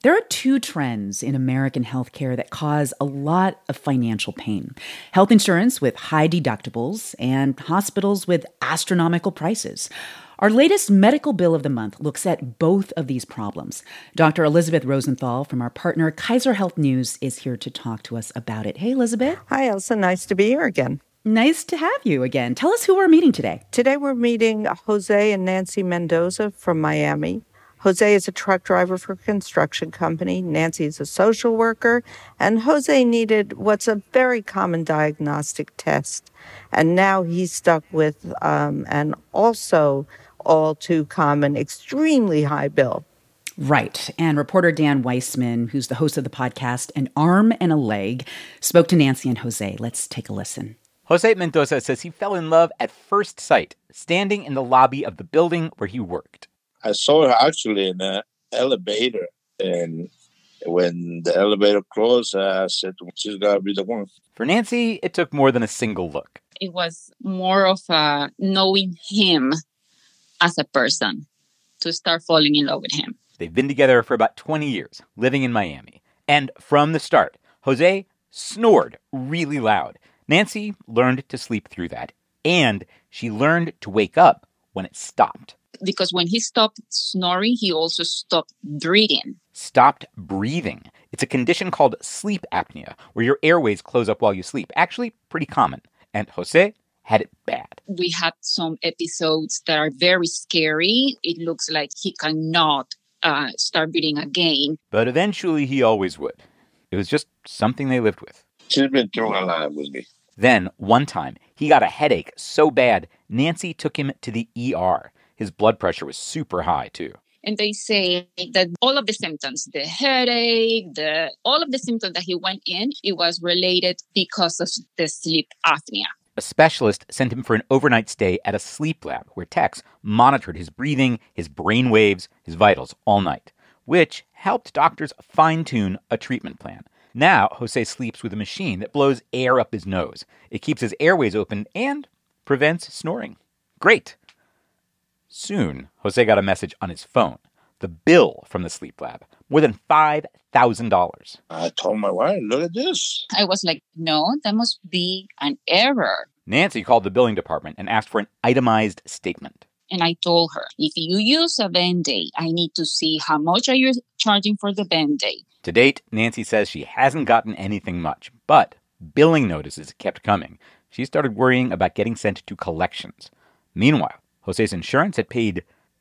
There are two trends in American healthcare that cause a lot of financial pain: health insurance with high deductibles and hospitals with astronomical prices. Our latest medical bill of the month looks at both of these problems. Dr. Elizabeth Rosenthal from our partner Kaiser Health News is here to talk to us about it. Hey, Elizabeth. Hi, Elsa. Nice to be here again. Nice to have you again. Tell us who we're meeting today. Today we're meeting Jose and Nancy Mendoza from Miami. Jose is a truck driver for a construction company. Nancy is a social worker. And Jose needed what's a very common diagnostic test. And now he's stuck with an also all too common, extremely high bill. Right. And reporter Dan Weissman, who's the host of the podcast An Arm and a Leg, spoke to Nancy and Jose. Let's take a listen. Jose Mendoza says he fell in love at first sight, standing in the lobby of the building where he worked. I saw her actually in an elevator, and when the elevator closed, I said, she's got to be the one. For Nancy, it took more than a single look. It was more of knowing him as a person to start falling in love with him. They've been together for about 20 years, living in Miami. And from the start, Jose snored really loud. Nancy learned to sleep through that, and she learned to wake up when it stopped. Because when he stopped snoring, he also stopped breathing. Stopped breathing. It's a condition called sleep apnea, where your airways close up while you sleep. Actually, pretty common. And Jose had it bad. We had some episodes that are very scary. It looks like he cannot start breathing again. But eventually he always would. It was just something they lived with. She's been through a lot with me. Then, one time, he got a headache so bad, Nancy took him to the ER. His blood pressure was super high, too. And they say that all of the symptoms, the headache, all of the symptoms that he went in, it was related because of the sleep apnea. A specialist sent him for an overnight stay at a sleep lab where techs monitored his breathing, his brain waves, his vitals all night, which helped doctors fine-tune a treatment plan. Now, Jose sleeps with a machine that blows air up his nose. It keeps his airways open and prevents snoring. Great. Soon, Jose got a message on his phone. The bill from the sleep lab, more than $5,000. I told my wife, look at this. I was like, no, that must be an error. Nancy called the billing department and asked for an itemized statement. And I told her, if you use a Band-Aid, I need to see how much are you charging for the Band-Aid. To date, Nancy says she hasn't gotten anything much, but billing notices kept coming. She started worrying about getting sent to collections. Meanwhile, Jose's insurance had paid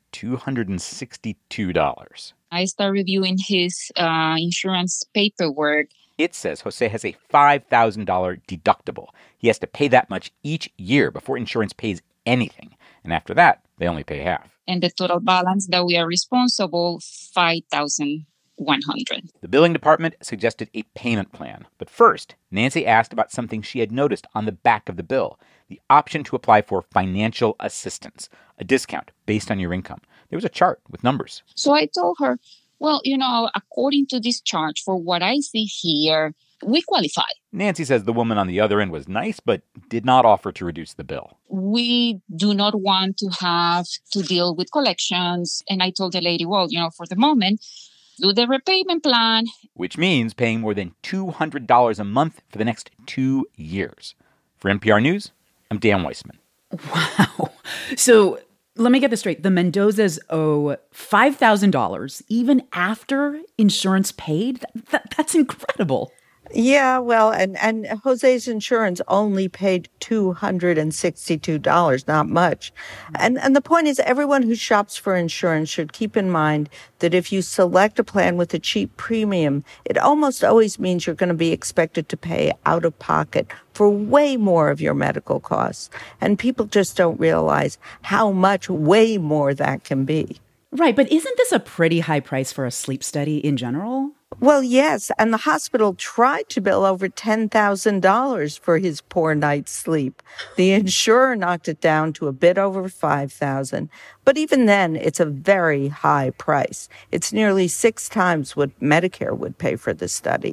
$262. I started reviewing his insurance paperwork. It says Jose has a $5,000 deductible. He has to pay that much each year before insurance pays anything. And after that, they only pay half. And the total balance that we are responsible, $5,100. The billing department suggested a payment plan. But first, Nancy asked about something she had noticed on the back of the bill: the option to apply for financial assistance, a discount based on your income. There was a chart with numbers. So I told her, well, according to this chart, for what I see here, we qualify. Nancy says the woman on the other end was nice, but did not offer to reduce the bill. We do not want to have to deal with collections. And I told the lady, well, for the moment, do the repayment plan. Which means paying more than $200 a month for the next 2 years. For NPR News, I'm Dan Weissman. Wow. So let me get this straight. The Mendozas owe $5,000 even after insurance paid? That's incredible. Yeah, well, and Jose's insurance only paid $262, not much. And the point is, everyone who shops for insurance should keep in mind that if you select a plan with a cheap premium, it almost always means you're going to be expected to pay out of pocket for way more of your medical costs. And people just don't realize how much way more that can be. Right, but isn't this a pretty high price for a sleep study in general? Well, yes, and the hospital tried to bill over $10,000 for his poor night's sleep. The insurer knocked it down to a bit over $5,000, but even then, it's a very high price. It's nearly 6 times what Medicare would pay for the study.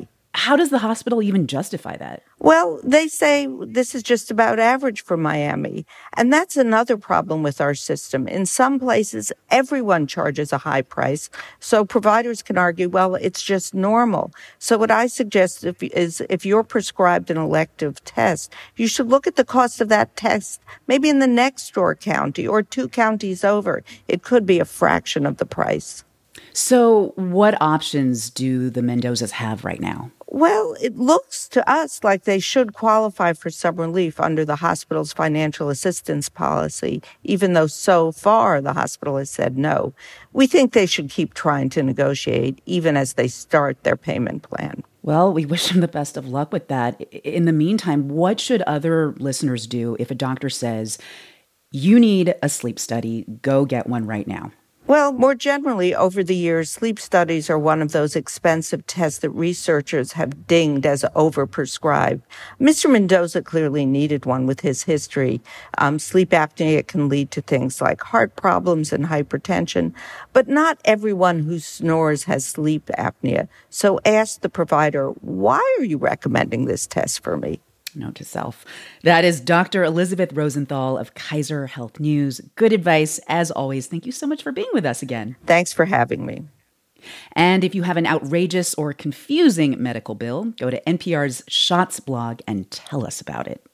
How does the hospital even justify that? Well, they say this is just about average for Miami. And that's another problem with our system. In some places, everyone charges a high price. So providers can argue, well, it's just normal. So what I suggest is if you're prescribed an elective test, you should look at the cost of that test maybe in the next door county or 2 counties over. It could be a fraction of the price. So what options do the Mendozas have right now? Well, it looks to us like they should qualify for some relief under the hospital's financial assistance policy, even though so far the hospital has said no. We think they should keep trying to negotiate, even as they start their payment plan. Well, we wish them the best of luck with that. In the meantime, what should other listeners do if a doctor says, you need a sleep study, go get one right now? Well, more generally, over the years, sleep studies are one of those expensive tests that researchers have dinged as overprescribed. Mr. Mendoza clearly needed one with his history. Sleep apnea can lead to things like heart problems and hypertension, but not everyone who snores has sleep apnea. So ask the provider, why are you recommending this test for me? Note to self. That is Dr. Elizabeth Rosenthal of Kaiser Health News. Good advice, as always. Thank you so much for being with us again. Thanks for having me. And if you have an outrageous or confusing medical bill, go to NPR's Shots blog and tell us about it.